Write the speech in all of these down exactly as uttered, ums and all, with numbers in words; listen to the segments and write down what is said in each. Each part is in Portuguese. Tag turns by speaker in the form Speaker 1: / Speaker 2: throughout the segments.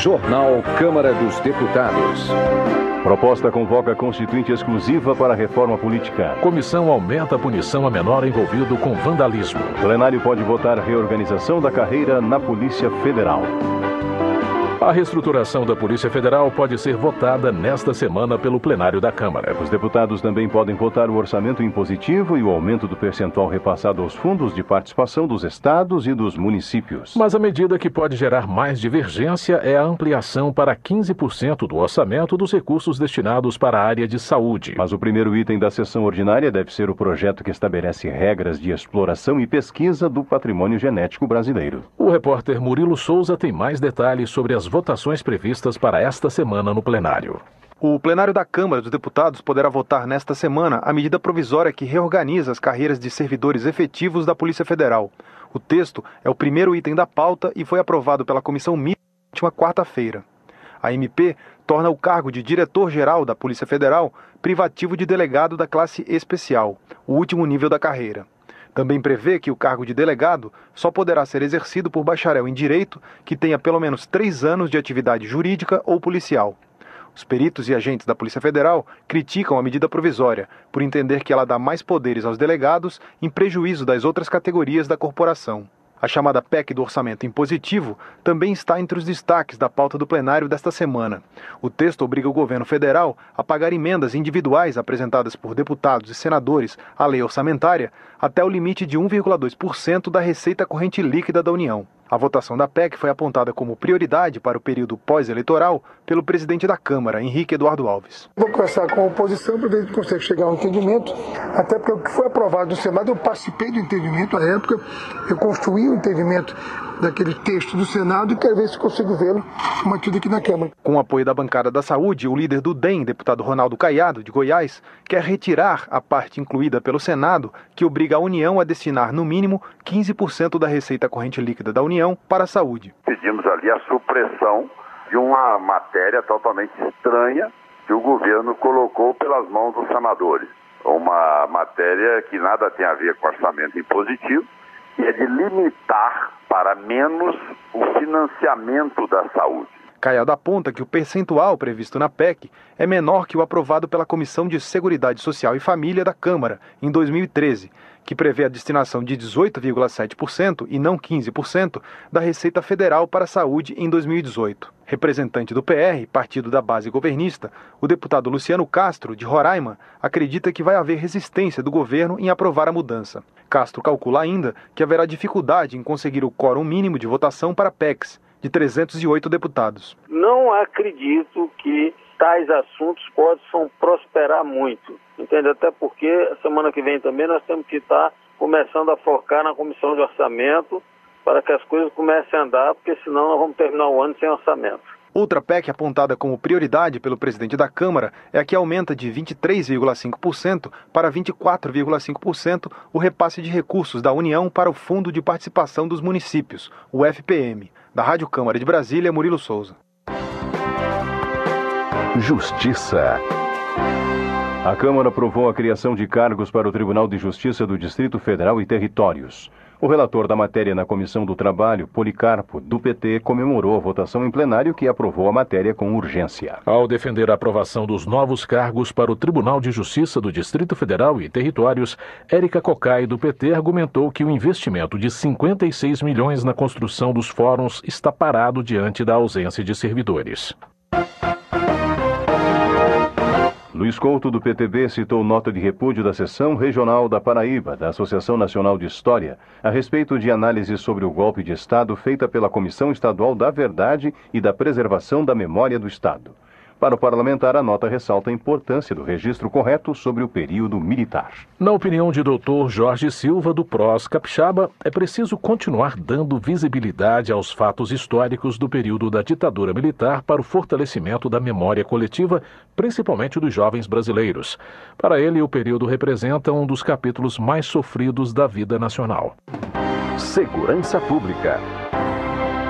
Speaker 1: Jornal Câmara dos Deputados.
Speaker 2: Proposta convoca constituinte exclusiva para a reforma política.
Speaker 3: Comissão aumenta a punição a menor envolvido com vandalismo.
Speaker 2: Plenário pode votar reorganização da carreira na Polícia Federal.
Speaker 3: A reestruturação da Polícia Federal pode ser votada nesta semana pelo plenário da Câmara.
Speaker 2: Os deputados também podem votar o orçamento impositivo e o aumento do percentual repassado aos fundos de participação dos estados e dos municípios.
Speaker 3: Mas a medida que pode gerar mais divergência é a ampliação para quinze por cento do orçamento dos recursos destinados para a área de saúde.
Speaker 2: Mas o primeiro item da sessão ordinária deve ser o projeto que estabelece regras de exploração e pesquisa do patrimônio genético brasileiro.
Speaker 3: O repórter Murilo Souza tem mais detalhes sobre as votações previstas para esta semana no plenário.
Speaker 4: O plenário da Câmara dos Deputados poderá votar nesta semana a medida provisória que reorganiza as carreiras de servidores efetivos da Polícia Federal. O texto é o primeiro item da pauta e foi aprovado pela Comissão Mista na última quarta-feira. A M P torna o cargo de diretor-geral da Polícia Federal privativo de delegado da classe especial, o último nível da carreira. Também prevê que o cargo de delegado só poderá ser exercido por bacharel em Direito que tenha pelo menos três anos de atividade jurídica ou policial. Os peritos e agentes da Polícia Federal criticam a medida provisória por entender que ela dá mais poderes aos delegados em prejuízo das outras categorias da corporação. A chamada P E C do Orçamento Impositivo também está entre os destaques da pauta do plenário desta semana. O texto obriga o governo federal a pagar emendas individuais apresentadas por deputados e senadores à lei orçamentária até o limite de um vírgula dois por cento da receita corrente líquida da União. A votação da P E C foi apontada como prioridade para o período pós-eleitoral pelo presidente da Câmara, Henrique Eduardo Alves.
Speaker 5: Vou conversar com a oposição para ver se a gente consegue chegar a um entendimento, até porque o que foi aprovado no Senado, eu participei do entendimento na época, eu construí o entendimento daquele texto do Senado e quero ver se consigo vê-lo mantido aqui na Câmara.
Speaker 4: Com o apoio da bancada da Saúde, o líder do D E M, deputado Ronaldo Caiado, de Goiás, quer retirar a parte incluída pelo Senado que obriga a União a destinar, no mínimo, quinze por cento da receita corrente líquida da União para a saúde.
Speaker 6: Pedimos ali a supressão de uma matéria totalmente estranha que o governo colocou pelas mãos dos senadores. Uma matéria que nada tem a ver com orçamento impositivo, e é de limitar para menos o financiamento da saúde.
Speaker 4: Caiado aponta que o percentual previsto na P E C é menor que o aprovado pela Comissão de Seguridade Social e Família da Câmara em dois mil e treze, que prevê a destinação de dezoito vírgula sete por cento e não quinze por cento da Receita Federal para a Saúde em dois mil e dezoito. Representante do P R, partido da base governista, o deputado Luciano Castro, de Roraima, acredita que vai haver resistência do governo em aprovar a mudança. Castro calcula ainda que haverá dificuldade em conseguir o quórum mínimo de votação para a P E C, de trezentos e oito deputados.
Speaker 7: Não acredito que tais assuntos possam prosperar muito, entende? Até porque semana que vem também nós temos que estar começando a focar na Comissão de Orçamento para que as coisas comecem a andar, porque senão nós vamos terminar o ano sem orçamento.
Speaker 4: Outra P E C apontada como prioridade pelo presidente da Câmara é a que aumenta de vinte e três vírgula cinco por cento para vinte e quatro vírgula cinco por cento o repasse de recursos da União para o Fundo de Participação dos Municípios, o F P M. Da Rádio Câmara de Brasília, Murilo Souza.
Speaker 2: Justiça. A Câmara aprovou a criação de cargos para o Tribunal de Justiça do Distrito Federal e Territórios. O relator da matéria na Comissão do Trabalho, Policarpo, do P T, comemorou a votação em plenário que aprovou a matéria com urgência.
Speaker 3: Ao defender a aprovação dos novos cargos para o Tribunal de Justiça do Distrito Federal e Territórios, Érica Cocai, do P T, argumentou que o investimento de cinquenta e seis milhões na construção dos fóruns está parado diante da ausência de servidores.
Speaker 2: Luiz Couto, do P T B, citou nota de repúdio da Seção Regional da Paraíba, da Associação Nacional de História, a respeito de análise sobre o golpe de Estado feita pela Comissão Estadual da Verdade e da Preservação da Memória do Estado. Para o parlamentar, a nota ressalta a importância do registro correto sobre o período militar.
Speaker 3: Na opinião de doutor Jorge Silva, do P R O S Capixaba, é preciso continuar dando visibilidade aos fatos históricos do período da ditadura militar para o fortalecimento da memória coletiva, principalmente dos jovens brasileiros. Para ele, o período representa um dos capítulos mais sofridos da vida nacional.
Speaker 1: Segurança Pública.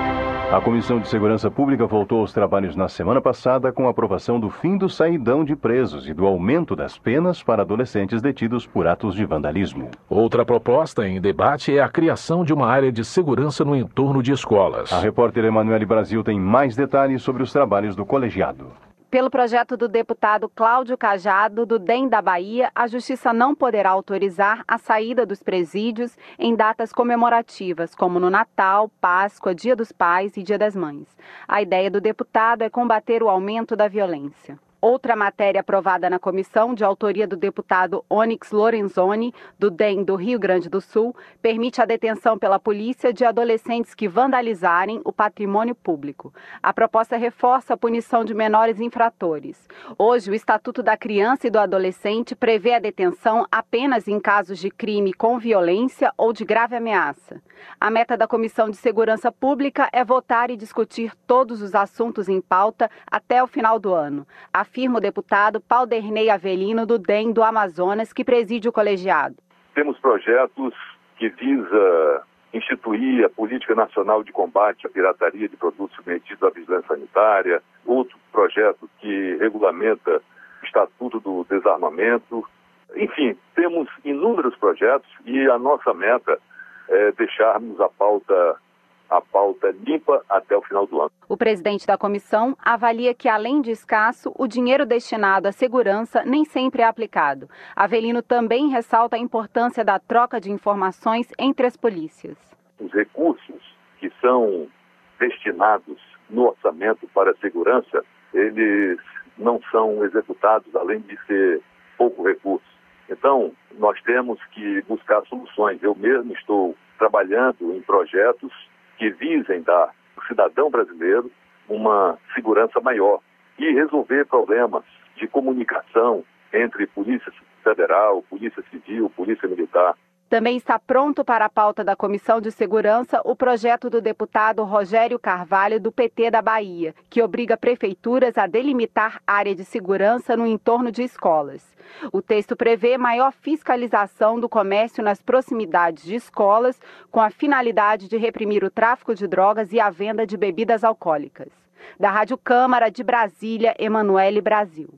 Speaker 2: A Comissão de Segurança Pública voltou aos trabalhos na semana passada com a aprovação do fim do saidão de presos e do aumento das penas para adolescentes detidos por atos de vandalismo.
Speaker 3: Outra proposta em debate é a criação de uma área de segurança no entorno de escolas.
Speaker 2: A repórter Emanuele Brasil tem mais detalhes sobre os trabalhos do colegiado.
Speaker 8: Pelo projeto do deputado Cláudio Cajado, do D E M da Bahia, a Justiça não poderá autorizar a saída dos presídios em datas comemorativas, como no Natal, Páscoa, Dia dos Pais e Dia das Mães. A ideia do deputado é combater o aumento da violência. Outra matéria aprovada na comissão, de autoria do deputado Onyx Lorenzoni, do D E M do Rio Grande do Sul, permite a detenção pela polícia de adolescentes que vandalizarem o patrimônio público. A proposta reforça a punição de menores infratores. Hoje, o Estatuto da Criança e do Adolescente prevê a detenção apenas em casos de crime com violência ou de grave ameaça. A meta da Comissão de Segurança Pública é votar e discutir todos os assuntos em pauta até o final do ano. Afirma o deputado Pauderney Avelino, do D E M do Amazonas, que preside o colegiado.
Speaker 9: Temos projetos que visa instituir a Política Nacional de Combate à Pirataria de Produtos Submetidos à Vigilância Sanitária, outro projeto que regulamenta o Estatuto do Desarmamento. Enfim, temos inúmeros projetos e a nossa meta é deixarmos a pauta a pauta limpa até o final do ano.
Speaker 8: O presidente da comissão avalia que, além de escasso, o dinheiro destinado à segurança nem sempre é aplicado. Avelino também ressalta a importância da troca de informações entre as polícias.
Speaker 9: Os recursos que são destinados no orçamento para a segurança, eles não são executados, além de ser pouco recurso. Então, nós temos que buscar soluções. Eu mesmo estou trabalhando em projetos que visem dar ao cidadão brasileiro uma segurança maior e resolver problemas de comunicação entre Polícia Federal, Polícia Civil, Polícia Militar.
Speaker 8: Também está pronto para a pauta da Comissão de Segurança o projeto do deputado Rogério Carvalho, do P T da Bahia, que obriga prefeituras a delimitar área de segurança no entorno de escolas. O texto prevê maior fiscalização do comércio nas proximidades de escolas, com a finalidade de reprimir o tráfico de drogas e a venda de bebidas alcoólicas. Da Rádio Câmara de Brasília, Emanuele Brasil.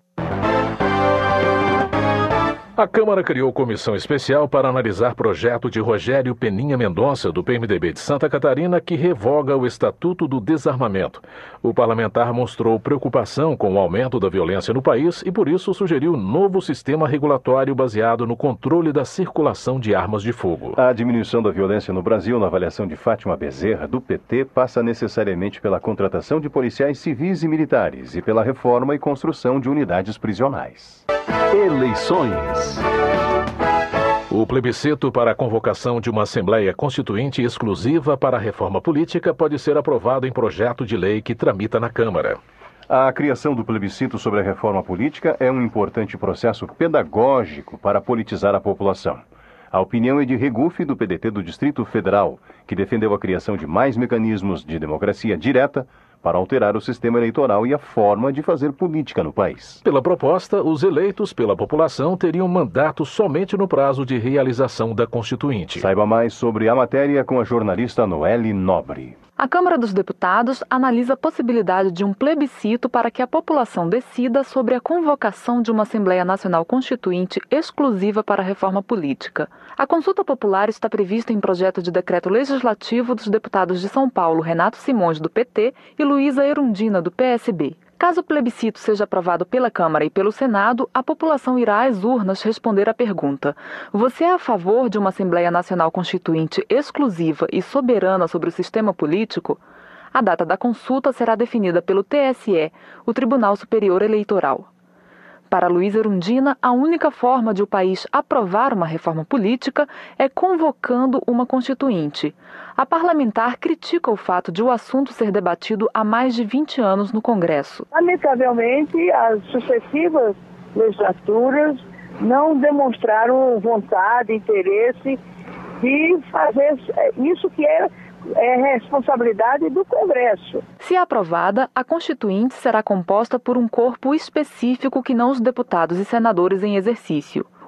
Speaker 3: A Câmara criou comissão especial para analisar projeto de Rogério Peninha Mendonça, do P M D B de Santa Catarina, que revoga o Estatuto do Desarmamento. O parlamentar mostrou preocupação com o aumento da violência no país e, por isso, sugeriu novo sistema regulatório baseado no controle da circulação de armas de fogo.
Speaker 2: A diminuição da violência no Brasil, na avaliação de Fátima Bezerra, do P T, passa necessariamente pela contratação de policiais civis e militares e pela reforma e construção de unidades prisionais.
Speaker 1: Eleições.
Speaker 3: O plebiscito para a convocação de uma Assembleia Constituinte exclusiva para a reforma política pode ser aprovado em projeto de lei que tramita na Câmara.
Speaker 2: A criação do plebiscito sobre a reforma política é um importante processo pedagógico para politizar a população. A opinião é de Regufe, do P D T do Distrito Federal, que defendeu a criação de mais mecanismos de democracia direta para alterar o sistema eleitoral e a forma de fazer política no país.
Speaker 3: Pela proposta, os eleitos pela população teriam mandato somente no prazo de realização da Constituinte.
Speaker 2: Saiba mais sobre a matéria com a jornalista Noelle Nobre.
Speaker 10: A Câmara dos Deputados analisa a possibilidade de um plebiscito para que a população decida sobre a convocação de uma Assembleia Nacional Constituinte exclusiva para a reforma política. A consulta popular está prevista em projeto de decreto legislativo dos deputados de São Paulo, Renato Simões, do P T, e Luísa Erundina, do P S B. Caso o plebiscito seja aprovado pela Câmara e pelo Senado, a população irá às urnas responder à pergunta: você é a favor de uma Assembleia Nacional Constituinte exclusiva e soberana sobre o sistema político? A data da consulta será definida pelo T S E, o Tribunal Superior Eleitoral. Para Luísa Erundina, a única forma de o país aprovar uma reforma política é convocando uma constituinte. A parlamentar critica o fato de o assunto ser debatido há mais de vinte anos no Congresso.
Speaker 11: Lamentavelmente, as sucessivas legislaturas não demonstraram vontade, interesse de fazer isso que é É responsabilidade do Congresso.
Speaker 10: Se aprovada, a Constituinte será composta por um corpo específico que não os deputados e senadores em exercício.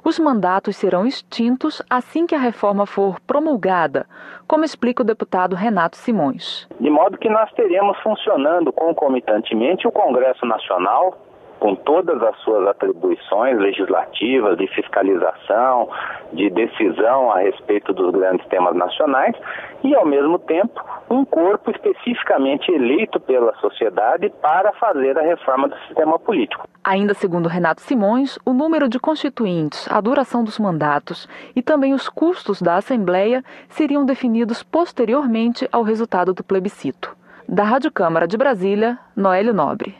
Speaker 10: Os mandatos serão extintos assim que a reforma for promulgada, como explica o deputado Renato Simões.
Speaker 12: De modo que nós teremos funcionando concomitantemente o Congresso Nacional, com todas as suas atribuições legislativas, de fiscalização, de decisão a respeito dos grandes temas nacionais, e, ao mesmo tempo, um corpo especificamente eleito pela sociedade para fazer a reforma do sistema político.
Speaker 10: Ainda segundo Renato Simões, o número de constituintes, a duração dos mandatos e também os custos da Assembleia seriam definidos posteriormente ao resultado do plebiscito. Da Rádio Câmara de Brasília, Noélio Nobre.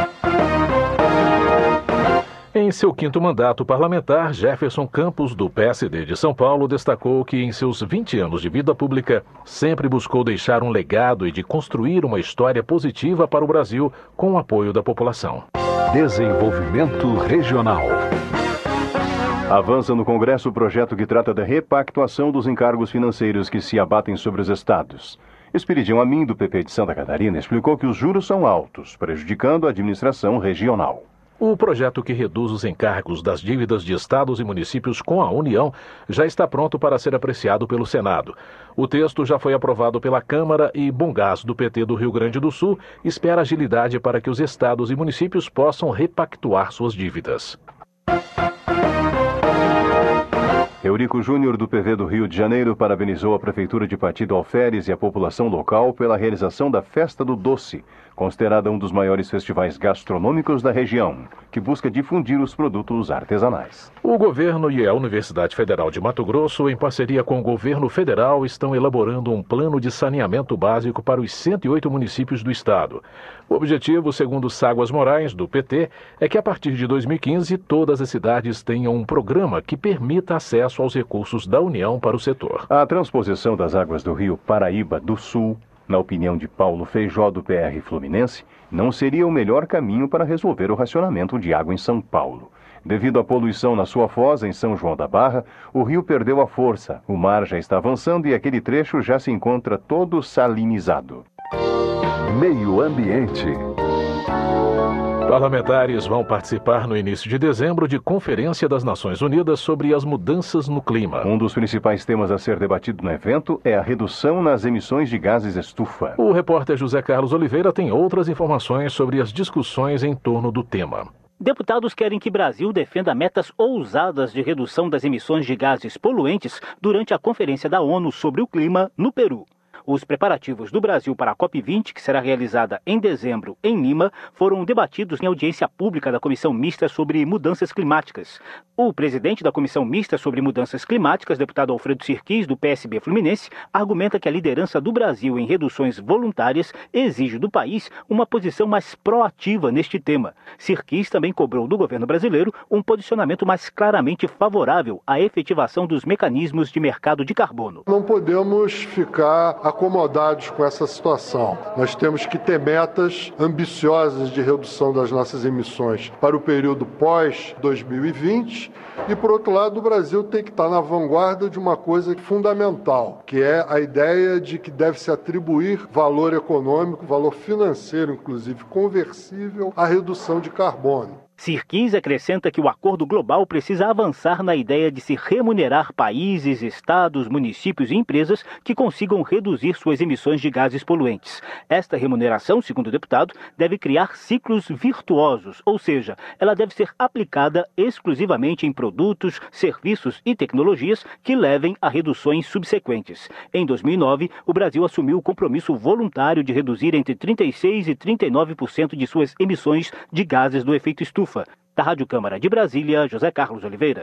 Speaker 3: Em seu quinto mandato parlamentar, Jefferson Campos, do P S D de São Paulo, destacou que em seus vinte anos de vida pública sempre buscou deixar um legado e de construir uma história positiva para o Brasil com o apoio da população.
Speaker 1: Desenvolvimento regional.
Speaker 2: Avança no Congresso o projeto que trata da repactuação dos encargos financeiros que se abatem sobre os estados. Esperidião Amin, do P P de Santa Catarina, explicou que os juros são altos, prejudicando a administração regional.
Speaker 3: O projeto que reduz os encargos das dívidas de estados e municípios com a União já está pronto para ser apreciado pelo Senado. O texto já foi aprovado pela Câmara e Bongás, do P T do Rio Grande do Sul, espera agilidade para que os estados e municípios possam repactuar suas dívidas.
Speaker 2: Eurico Júnior, do P V do Rio de Janeiro, parabenizou a Prefeitura de Partido Alferes e a população local pela realização da Festa do Doce, considerada um dos maiores festivais gastronômicos da região, que busca difundir os produtos artesanais.
Speaker 3: O governo e a Universidade Federal de Mato Grosso, em parceria com o governo federal, estão elaborando um plano de saneamento básico para os cento e oito municípios do estado. O objetivo, segundo Ságuas Moraes, do P T, é que a partir de dois mil e quinze todas as cidades tenham um programa que permita acesso aos recursos da União para o setor.
Speaker 2: A transposição das águas do rio Paraíba do Sul, na opinião de Paulo Feijó, do P R Fluminense, não seria o melhor caminho para resolver o racionamento de água em São Paulo. Devido à poluição na sua foz, em São João da Barra, o rio perdeu a força, o mar já está avançando e aquele trecho já se encontra todo salinizado.
Speaker 1: Meio Ambiente.
Speaker 3: Parlamentares vão participar no início de dezembro de Conferência das Nações Unidas sobre as mudanças no clima.
Speaker 2: Um dos principais temas a ser debatido no evento é a redução nas emissões de gases estufa.
Speaker 3: O repórter José Carlos Oliveira tem outras informações sobre as discussões em torno do tema.
Speaker 13: Deputados querem que Brasil defenda metas ousadas de redução das emissões de gases poluentes durante a Conferência da ONU sobre o Clima no Peru. Os preparativos do Brasil para a COP vinte, que será realizada em dezembro em Lima, foram debatidos em audiência pública da Comissão Mista sobre Mudanças Climáticas. O presidente da Comissão Mista sobre Mudanças Climáticas, deputado Alfredo Sirquis, do P S B Fluminense, argumenta que a liderança do Brasil em reduções voluntárias exige do país uma posição mais proativa neste tema. Sirquis também cobrou do governo brasileiro um posicionamento mais claramente favorável à efetivação dos mecanismos de mercado de carbono.
Speaker 14: Não podemos ficar acomodados com essa situação. Nós temos que ter metas ambiciosas de redução das nossas emissões para o período pós dois mil e vinte e, por outro lado, o Brasil tem que estar na vanguarda de uma coisa fundamental, que é a ideia de que deve se atribuir valor econômico, valor financeiro, inclusive conversível, à redução de carbono.
Speaker 13: Sirquis acrescenta que o acordo global precisa avançar na ideia de se remunerar países, estados, municípios e empresas que consigam reduzir suas emissões de gases poluentes. Esta remuneração, segundo o deputado, deve criar ciclos virtuosos, ou seja, ela deve ser aplicada exclusivamente em produtos, serviços e tecnologias que levem a reduções subsequentes. Em dois mil e nove, o Brasil assumiu o compromisso voluntário de reduzir entre trinta e seis por cento e trinta e nove por cento de suas emissões de gases do efeito estufa. Da Rádio Câmara de Brasília, José Carlos Oliveira.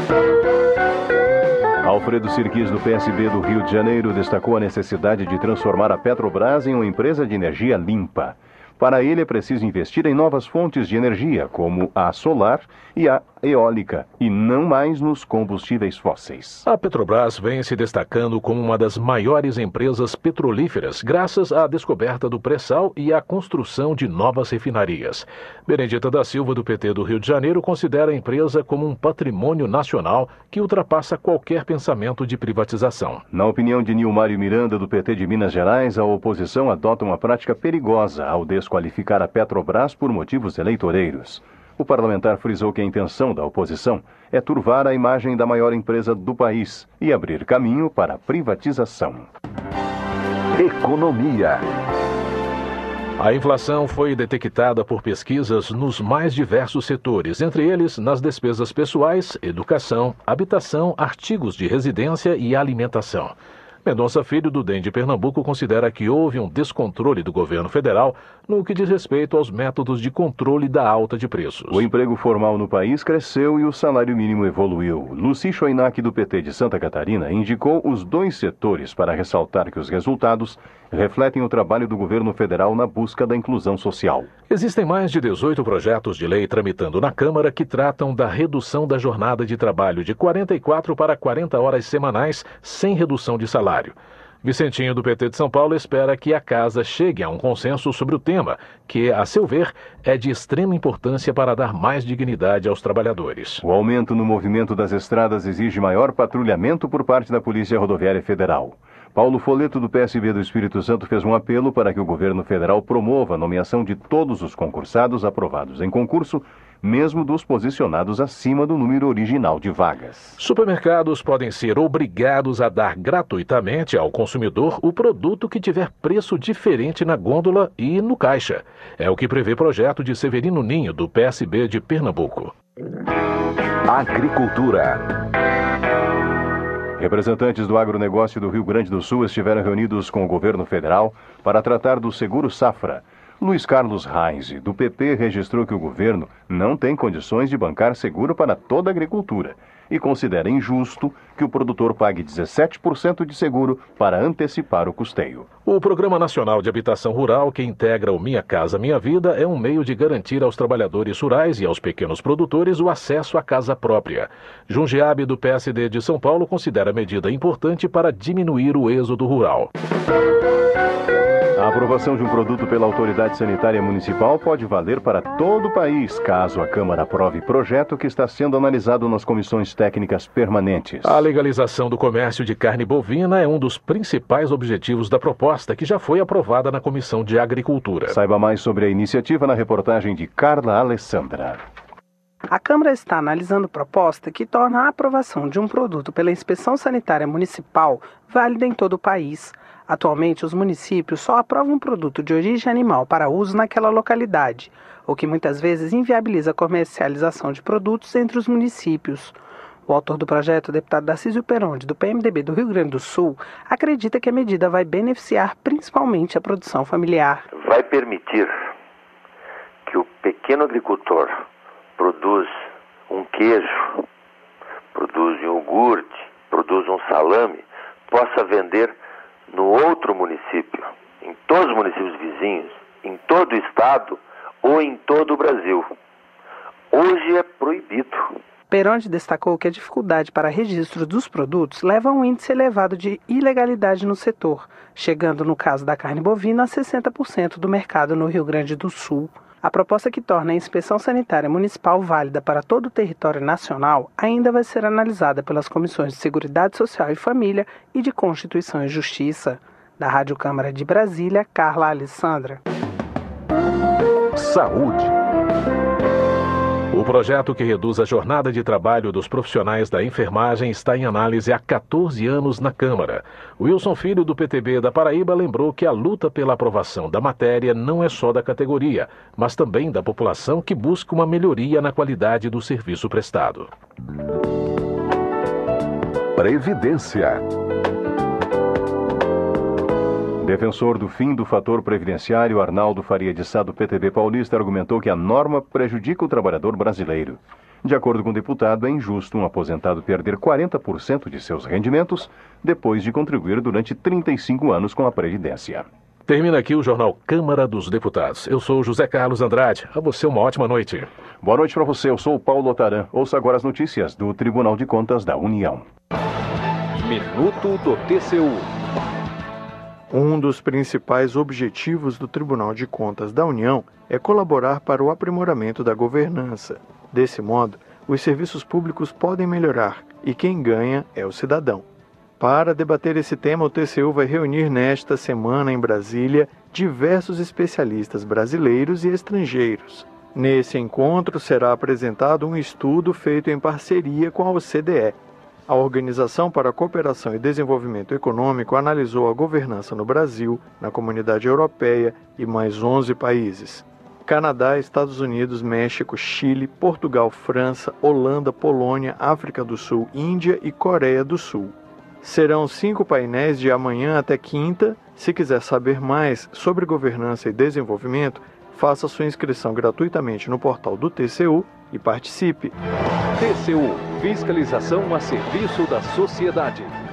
Speaker 2: Alfredo Sirquis, do P S B do Rio de Janeiro, destacou a necessidade de transformar a Petrobras em uma empresa de energia limpa. Para ele, é preciso investir em novas fontes de energia, como a solar e a eólica, e não mais nos combustíveis fósseis.
Speaker 3: A Petrobras vem se destacando como uma das maiores empresas petrolíferas, graças à descoberta do pré-sal e à construção de novas refinarias. Benedita da Silva, do P T do Rio de Janeiro, considera a empresa como um patrimônio nacional que ultrapassa qualquer pensamento de privatização.
Speaker 2: Na opinião de Nilmário Miranda, do P T de Minas Gerais, a oposição adota uma prática perigosa ao desqualificar a Petrobras por motivos eleitoreiros. O parlamentar frisou que a intenção da oposição é turvar a imagem da maior empresa do país e abrir caminho para a privatização.
Speaker 1: Economia.
Speaker 3: A inflação foi detectada por pesquisas nos mais diversos setores, entre eles nas despesas pessoais, educação, habitação, artigos de residência e alimentação. Mendonça Filho, do D E M de Pernambuco, considera que houve um descontrole do governo federal no que diz respeito aos métodos de controle da alta de preços.
Speaker 2: O emprego formal no país cresceu e o salário mínimo evoluiu. Luci Choinac, do P T de Santa Catarina, indicou os dois setores para ressaltar que os resultados refletem o trabalho do governo federal na busca da inclusão social.
Speaker 3: Existem mais de dezoito projetos de lei tramitando na Câmara que tratam da redução da jornada de trabalho de quarenta e quatro para quarenta horas semanais, sem redução de salário. Vicentinho, do P T de São Paulo, espera que a Casa chegue a um consenso sobre o tema, que, a seu ver, é de extrema importância para dar mais dignidade aos trabalhadores.
Speaker 2: O aumento no movimento das estradas exige maior patrulhamento por parte da Polícia Rodoviária Federal. Paulo Foleto, do P S B do Espírito Santo, fez um apelo para que o governo federal promova a nomeação de todos os concursados aprovados em concurso, mesmo dos posicionados acima do número original de vagas.
Speaker 3: Supermercados podem ser obrigados a dar gratuitamente ao consumidor o produto que tiver preço diferente na gôndola e no caixa. É o que prevê projeto de Severino Ninho, do P S B de Pernambuco.
Speaker 1: Agricultura.
Speaker 2: Representantes do agronegócio do Rio Grande do Sul estiveram reunidos com o governo federal para tratar do Seguro Safra. Luiz Carlos Reis, do P P, registrou que o governo não tem condições de bancar seguro para toda a agricultura e considera injusto que o produtor pague dezessete por cento de seguro para antecipar o custeio.
Speaker 3: O Programa Nacional de Habitação Rural, que integra o Minha Casa Minha Vida, é um meio de garantir aos trabalhadores rurais e aos pequenos produtores o acesso à casa própria. Jundiabe, do P S D de São Paulo, considera a medida importante para diminuir o êxodo rural.
Speaker 2: A aprovação de um produto pela Autoridade Sanitária Municipal pode valer para todo o país, caso a Câmara aprove projeto que está sendo analisado nas comissões técnicas permanentes.
Speaker 3: A legalização do comércio de carne bovina é um dos principais objetivos da proposta, que já foi aprovada na Comissão de Agricultura.
Speaker 2: Saiba mais sobre a iniciativa na reportagem de Carla Alessandra.
Speaker 15: A Câmara está analisando proposta que torna a aprovação de um produto pela Inspeção Sanitária Municipal válida em todo o país. Atualmente, os municípios só aprovam um produto de origem animal para uso naquela localidade, o que muitas vezes inviabiliza a comercialização de produtos entre os municípios. O autor do projeto, o deputado Darcísio Peronde, do P M D B do Rio Grande do Sul, acredita que a medida vai beneficiar principalmente a produção familiar.
Speaker 16: Vai permitir que o pequeno agricultor produz um queijo, produz um iogurte, produz um salame, possa vender no outro município, em todos os municípios vizinhos, em todo o estado ou em todo o Brasil. Hoje é proibido.
Speaker 15: Peronde destacou que a dificuldade para registro dos produtos leva a um índice elevado de ilegalidade no setor, chegando, no caso da carne bovina, a sessenta por cento do mercado no Rio Grande do Sul. A proposta que torna a inspeção sanitária municipal válida para todo o território nacional ainda vai ser analisada pelas comissões de Seguridade Social e Família e de Constituição e Justiça. Da Rádio Câmara de Brasília, Carla Alessandra.
Speaker 1: Saúde.
Speaker 3: O projeto que reduz a jornada de trabalho dos profissionais da enfermagem está em análise há quatorze anos na Câmara. Wilson Filho, do P T B da Paraíba, lembrou que a luta pela aprovação da matéria não é só da categoria, mas também da população que busca uma melhoria na qualidade do serviço prestado.
Speaker 1: Previdência.
Speaker 2: Defensor do fim do fator previdenciário, Arnaldo Faria de Sá, do P T B paulista, argumentou que a norma prejudica o trabalhador brasileiro. De acordo com o deputado, é injusto um aposentado perder quarenta por cento de seus rendimentos depois de contribuir durante trinta e cinco anos com a Previdência.
Speaker 3: Termina aqui o Jornal Câmara dos Deputados. Eu sou José Carlos Andrade. A você uma ótima noite.
Speaker 2: Boa noite para você. Eu sou o Paulo Otaran. Ouça agora as notícias do Tribunal de Contas da União.
Speaker 1: Minuto do T C U.
Speaker 4: Um dos principais objetivos do Tribunal de Contas da União é colaborar para o aprimoramento da governança. Desse modo, os serviços públicos podem melhorar e quem ganha é o cidadão. Para debater esse tema, o T C U vai reunir nesta semana em Brasília diversos especialistas brasileiros e estrangeiros.
Speaker 17: Nesse encontro será apresentado um estudo feito em parceria com a O C D E. A Organização para a Cooperação e Desenvolvimento Econômico analisou a governança no Brasil, na Comunidade Europeia e mais onze países. Canadá, Estados Unidos, México, Chile, Portugal, França, Holanda, Polônia, África do Sul, Índia e Coreia do Sul. Serão cinco painéis de amanhã até quinta. Se quiser saber mais sobre governança e desenvolvimento, faça sua inscrição gratuitamente no portal do T C U e participe.
Speaker 1: T C U, fiscalização a serviço da sociedade.